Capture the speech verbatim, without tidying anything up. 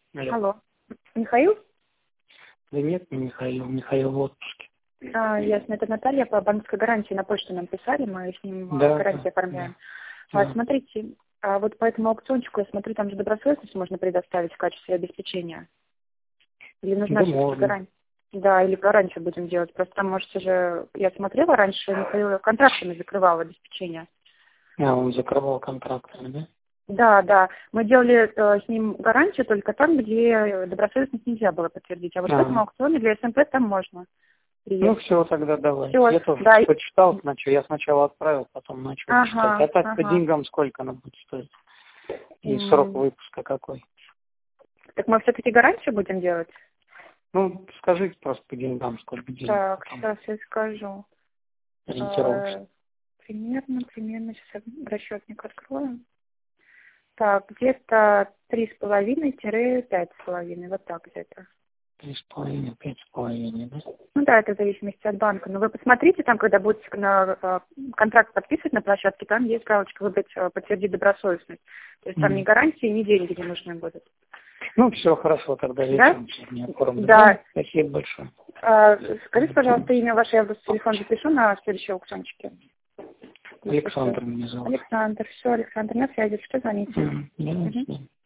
Алло. Алло. Михаил? Да нет, не Михаил. Михаил в отпуске. А, ясно. Это Наталья по банковской гарантии. На почту нам писали, мы с ним а, Да, гарантии да, оформляем. да. А, Да. смотрите, а вот по этому аукциончику, я смотрю, там же добросовестность можно предоставить в качестве обеспечения. Или нужна Да все-таки можно. гарантия? Да, или раньше будем делать. Просто там, можете же, я смотрела раньше, Михаил контрактами закрывал обеспечение. А, он закрывал контрактами, да? Да, да. Мы делали э, с ним гарантию только там, где добросовестность нельзя было подтвердить. А вот в этом А, аукционе для СМП там можно. ну Приехать. все, тогда давай. Все, Я тоже да. почитал, начал. Я сначала отправил, потом начал читать. Ага, А так по ага. деньгам сколько она будет стоить? И срок М, выпуска какой? Так мы все-таки гарантию будем делать? Ну, скажите просто по деньгам, сколько денег Так, потом сейчас я скажу. ориентировочно. Э, примерно, примерно, сейчас я расчетник открою. Так, где-то три с половиной пять с половиной, вот так где-то. Три с половиной, пять с половиной, да? Ну да, это в зависимости от банка. Но вы посмотрите, там, когда будете на э, контракт подписывать на площадке, там есть галочка «Выбрать, э, подтвердить добросовестность». То есть там ни Мгм. гарантии, ни деньги не нужны будут. Ну, все хорошо, тогда Да? вечером сегодня оформлю. Да. Спасибо большое. А, скажите, пожалуйста, имя ваше, я просто телефон запишу на следующие аукциончике. Александр меня зовут. Александр, все, Александр, на связи, что звоните? Мгм. Да, Мгм. да.